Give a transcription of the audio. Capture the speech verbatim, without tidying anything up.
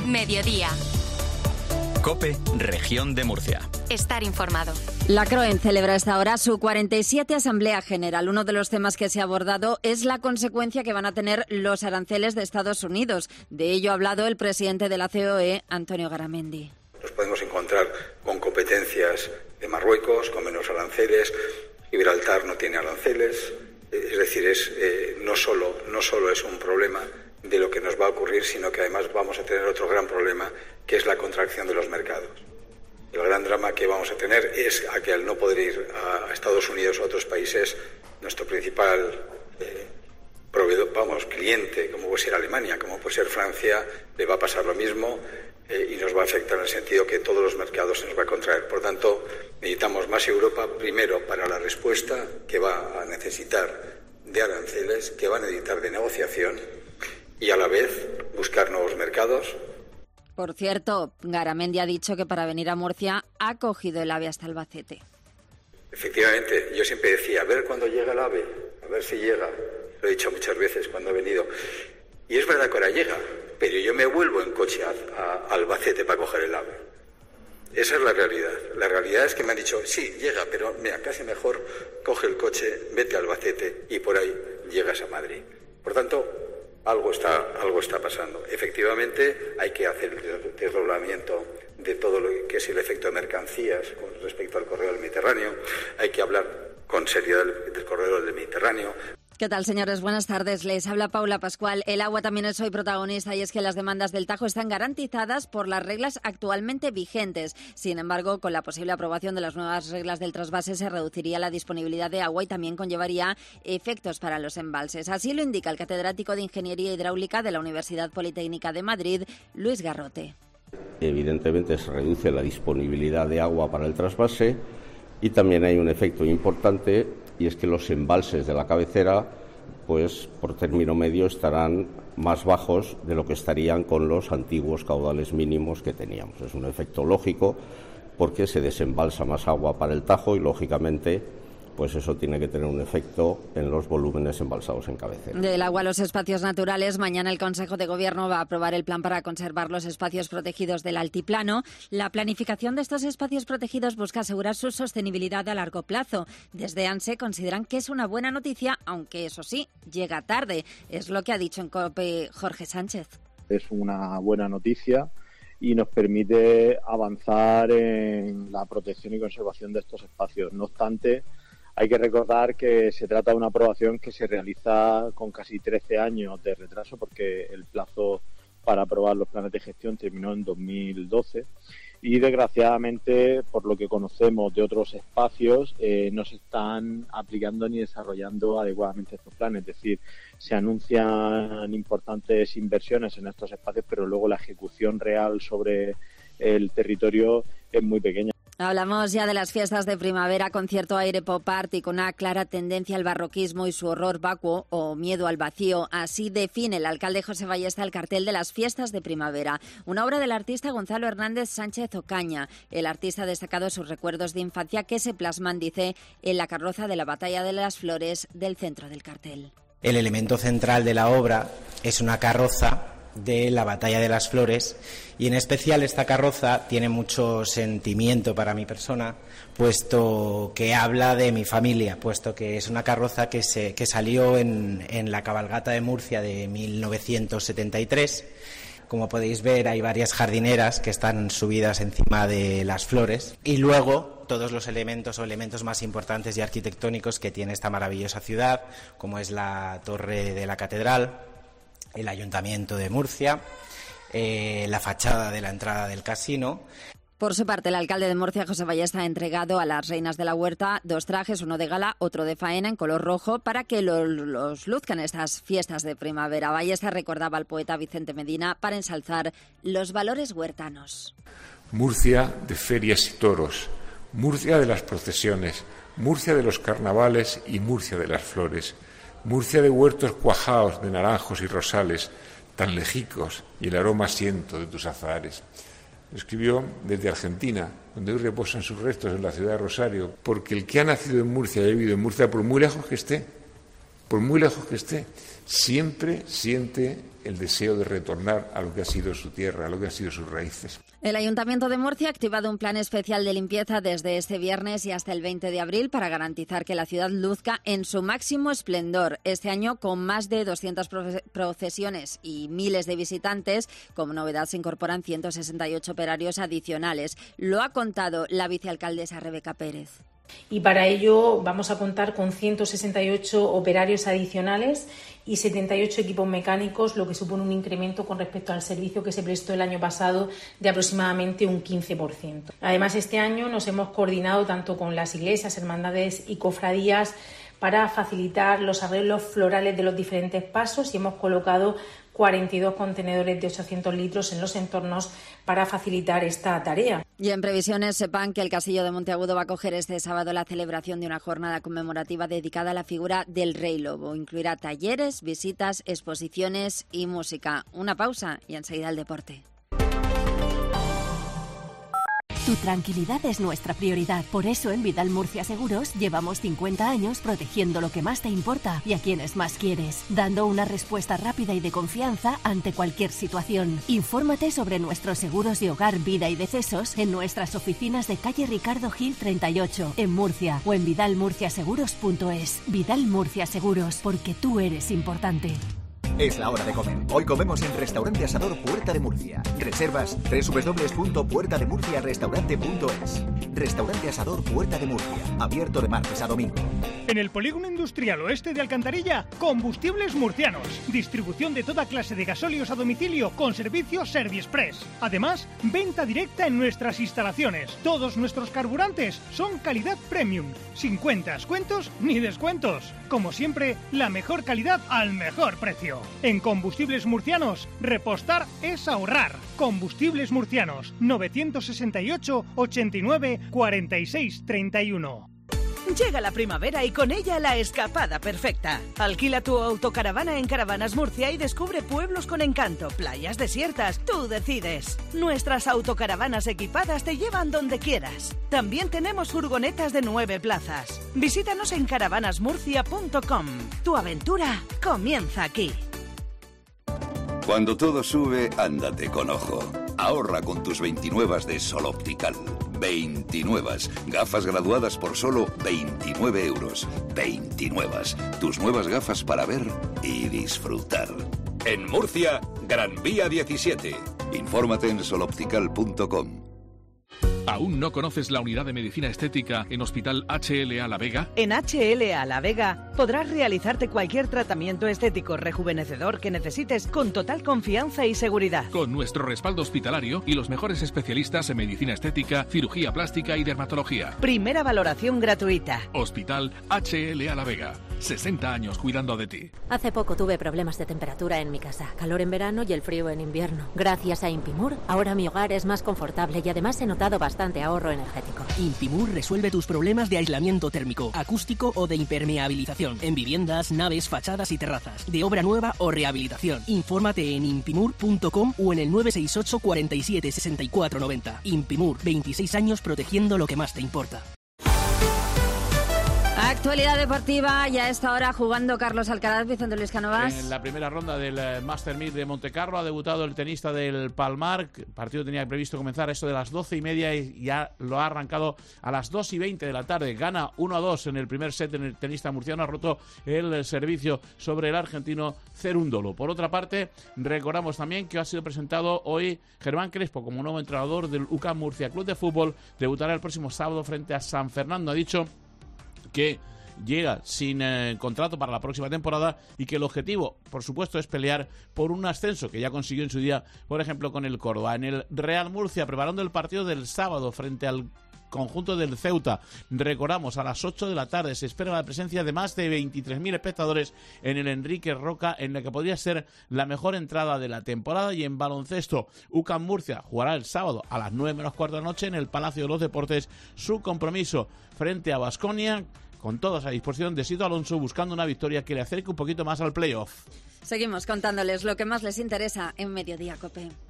Mediodía. COPE, Región de Murcia. Estar informado. La CROEN celebra a esta hora su cuarenta y siete Asamblea General. Uno de los temas que se ha abordado es la consecuencia que van a tener los aranceles de Estados Unidos. De ello ha hablado el presidente de la C O E, Antonio Garamendi. Nos podemos encontrar con competencias de Marruecos, con menos aranceles. Gibraltar no tiene aranceles. Es decir, es, eh, no solo, no solo es un problema de lo que nos va a ocurrir, sino que además vamos a tener otro gran problema, que es la contracción de los mercados. El gran drama que vamos a tener es a que al no poder ir a Estados Unidos o a otros países, nuestro principal eh, proveedor, vamos, cliente, como puede ser Alemania, como puede ser Francia, le va a pasar lo mismo eh, y nos va a afectar en el sentido que todos los mercados se nos va a contraer. Por tanto, necesitamos más Europa, primero para la respuesta que va a necesitar de aranceles, que va a necesitar de negociación y a la vez buscar nuevos mercados. Por cierto, Garamendi ha dicho que para venir a Murcia ha cogido el AVE hasta Albacete. Efectivamente, yo siempre decía, a ver cuándo llega el AVE, a ver si llega. Lo he dicho muchas veces cuando he venido. Y es verdad que ahora llega, pero yo me vuelvo en coche a, a Albacete para coger el AVE. Esa es la realidad. La realidad es que me han dicho, sí, llega, pero mira, casi mejor coge el coche, vete a Albacete y por ahí llegas a Madrid. Por tanto, algo está, algo está pasando. Efectivamente, hay que hacer el desdoblamiento de todo lo que es el efecto de mercancías con respecto al corredor del Mediterráneo. Hay que hablar con seriedad del, del corredor del Mediterráneo. ¿Qué tal, señores? Buenas tardes. Les habla Paula Pascual. El agua también es hoy protagonista y es que las demandas del Tajo están garantizadas por las reglas actualmente vigentes. Sin embargo, con la posible aprobación de las nuevas reglas del trasvase se reduciría la disponibilidad de agua y también conllevaría efectos para los embalses. Así lo indica el catedrático de Ingeniería Hidráulica de la Universidad Politécnica de Madrid, Luis Garrote. Evidentemente se reduce la disponibilidad de agua para el trasvase y también hay un efecto importante, y es que los embalses de la cabecera, pues por término medio, estarán más bajos de lo que estarían con los antiguos caudales mínimos que teníamos. Es un efecto lógico porque se desembalsa más agua para el Tajo y, lógicamente, pues eso tiene que tener un efecto en los volúmenes embalsados en cabecera. Del agua a los espacios naturales, mañana el Consejo de Gobierno va a aprobar el plan para conservar los espacios protegidos del altiplano. La planificación de estos espacios protegidos busca asegurar su sostenibilidad a largo plazo. Desde ANSE consideran que es una buena noticia, aunque eso sí, llega tarde. Es lo que ha dicho en COPE Jorge Sánchez. Es una buena noticia y nos permite avanzar en la protección y conservación de estos espacios. No obstante, hay que recordar que se trata de una aprobación que se realiza con casi trece años de retraso, porque el plazo para aprobar los planes de gestión terminó en dos mil doce y, desgraciadamente, por lo que conocemos de otros espacios, eh, no se están aplicando ni desarrollando adecuadamente estos planes. Es decir, se anuncian importantes inversiones en estos espacios, pero luego la ejecución real sobre el territorio es muy pequeña. Hablamos ya de las fiestas de primavera con cierto aire pop art y con una clara tendencia al barroquismo y su horror vacuo o miedo al vacío. Así define el alcalde José Ballesta el cartel de las fiestas de primavera. Una obra del artista Gonzalo Hernández Sánchez Ocaña. El artista ha destacado sus recuerdos de infancia que se plasman, dice, en la carroza de la Batalla de las Flores del centro del cartel. El elemento central de la obra es una carroza de la Batalla de las Flores, y en especial esta carroza tiene mucho sentimiento para mi persona, puesto que habla de mi familia, puesto que es una carroza que, se, que salió en, en la cabalgata de Murcia de mil novecientos setenta y tres. Como podéis ver, hay varias jardineras que están subidas encima de las flores, y luego todos los elementos o elementos más importantes y arquitectónicos que tiene esta maravillosa ciudad, como es la torre de la catedral, el Ayuntamiento de Murcia, eh, la fachada de la entrada del casino. Por su parte, el alcalde de Murcia, José Ballesta, ha entregado a las reinas de la huerta dos trajes, uno de gala, otro de faena en color rojo, para que lo, los luzcan estas fiestas de primavera. Ballesta recordaba al poeta Vicente Medina para ensalzar los valores huertanos. Murcia de ferias y toros, Murcia de las procesiones, Murcia de los carnavales y Murcia de las flores. Murcia de huertos cuajaos de naranjos y rosales, tan lejicos, y el aroma siento de tus azahares. Lo escribió desde Argentina, donde hoy reposan sus restos en la ciudad de Rosario, porque el que ha nacido en Murcia y ha vivido en Murcia, por muy lejos que esté, por muy lejos que esté, siempre siente el deseo de retornar a lo que ha sido su tierra, a lo que han sido sus raíces. El Ayuntamiento de Murcia ha activado un plan especial de limpieza desde este viernes y hasta el veinte de abril para garantizar que la ciudad luzca en su máximo esplendor. Este año, con más de doscientas procesiones y miles de visitantes, como novedad se incorporan ciento sesenta y ocho operarios adicionales. Lo ha contado la vicealcaldesa Rebeca Pérez. Y para ello vamos a contar con ciento sesenta y ocho operarios adicionales y setenta y ocho equipos mecánicos, lo que supone un incremento con respecto al servicio que se prestó el año pasado de aproximadamente un quince por ciento. Además, este año nos hemos coordinado tanto con las iglesias, hermandades y cofradías para facilitar los arreglos florales de los diferentes pasos y hemos colocado cuarenta y dos contenedores de ochocientos litros en los entornos para facilitar esta tarea. Y en previsiones, sepan que el Castillo de Monteagudo va a acoger este sábado la celebración de una jornada conmemorativa dedicada a la figura del Rey Lobo. Incluirá talleres, visitas, exposiciones y música. Una pausa y enseguida el deporte. Tu tranquilidad es nuestra prioridad. Por eso en Vidal Murcia Seguros llevamos cincuenta años protegiendo lo que más te importa y a quienes más quieres, dando una respuesta rápida y de confianza ante cualquier situación. Infórmate sobre nuestros seguros de hogar, vida y decesos en nuestras oficinas de calle Ricardo Gil treinta y ocho, en Murcia, o en vidal murcia seguros punto es. Vidal Murcia Seguros, porque tú eres importante. Es la hora de comer. Hoy comemos en Restaurante Asador Puerta de Murcia. Reservas doble u doble u doble u punto puerta de murcia restaurante punto es. Restaurante Asador Puerta de Murcia. Abierto de martes a domingo. En el Polígono Industrial Oeste de Alcantarilla, Combustibles Murcianos. Distribución de toda clase de gasóleos a domicilio con servicio Serviexpress. Además, venta directa en nuestras instalaciones. Todos nuestros carburantes son calidad premium. Sin cuentas, cuentos ni descuentos. Como siempre, la mejor calidad al mejor precio. En Combustibles Murcianos, repostar es ahorrar. Combustibles Murcianos, novecientos sesenta y ocho, ochenta y nueve, cuarenta y seis, treinta y uno. Llega la primavera y con ella la escapada perfecta. Alquila tu autocaravana en Caravanas Murcia y descubre pueblos con encanto, playas desiertas. Tú decides. Nuestras autocaravanas equipadas te llevan donde quieras. También tenemos furgonetas de nueve plazas. Visítanos en caravanas murcia punto com. Tu aventura comienza aquí. Cuando todo sube, ándate con ojo. Ahorra con tus veintinuevas de Sol Optical. veintinuevas. Gafas graduadas por solo veintinueve euros. veintinuevas. Tus nuevas gafas para ver y disfrutar. En Murcia, Gran Vía diecisiete. Infórmate en sol optical punto com. ¿Aún no conoces la unidad de medicina estética en Hospital H L A La Vega? En H L A La Vega podrás realizarte cualquier tratamiento estético rejuvenecedor que necesites con total confianza y seguridad. Con nuestro respaldo hospitalario y los mejores especialistas en medicina estética, cirugía plástica y dermatología. Primera valoración gratuita. Hospital H L A La Vega. sesenta años cuidando de ti. Hace poco tuve problemas de temperatura en mi casa. Calor en verano y el frío en invierno. Gracias a Impimur, ahora mi hogar es más confortable y además he notado bastante ahorro energético. Impimur resuelve tus problemas de aislamiento térmico, acústico o de impermeabilización en viviendas, naves, fachadas y terrazas, de obra nueva o rehabilitación. Infórmate en impimur punto com o en el nueve seis ocho, cuarenta y siete, sesenta y cuatro noventa. Impimur, veintiséis años protegiendo lo que más te importa. Actualidad deportiva, ya a esta hora jugando Carlos Alcaraz, Vicente Luis Cánovas. En la primera ronda del Master Mil de Montecarlo ha debutado el tenista del Palmar. El partido tenía previsto comenzar a eso de las doce y media y ya lo ha arrancado a las dos y veinte de la tarde. Gana uno a dos en el primer set en el tenista murciano. Ha roto el servicio sobre el argentino Cerúndolo. Por otra parte, recordamos también que ha sido presentado hoy Germán Crespo como nuevo entrenador del U C A M Murcia Club de Fútbol. Debutará el próximo sábado frente a San Fernando. Ha dicho que llega sin eh, contrato para la próxima temporada y que el objetivo, por supuesto, es pelear por un ascenso que ya consiguió en su día, por ejemplo, con el Córdoba. En el Real Murcia, preparando el partido del sábado frente al conjunto del Ceuta. Recordamos, a las ocho de la tarde se espera la presencia de más de veintitrés mil espectadores en el Enrique Roca, en la que podría ser la mejor entrada de la temporada. Y en baloncesto, U C A M Murcia jugará el sábado a las nueve menos cuarto de la noche en el Palacio de los Deportes su compromiso frente a Baskonia, con todos a disposición de Sito Alonso, buscando una victoria que le acerque un poquito más al playoff. Seguimos contándoles lo que más les interesa en Mediodía COPE.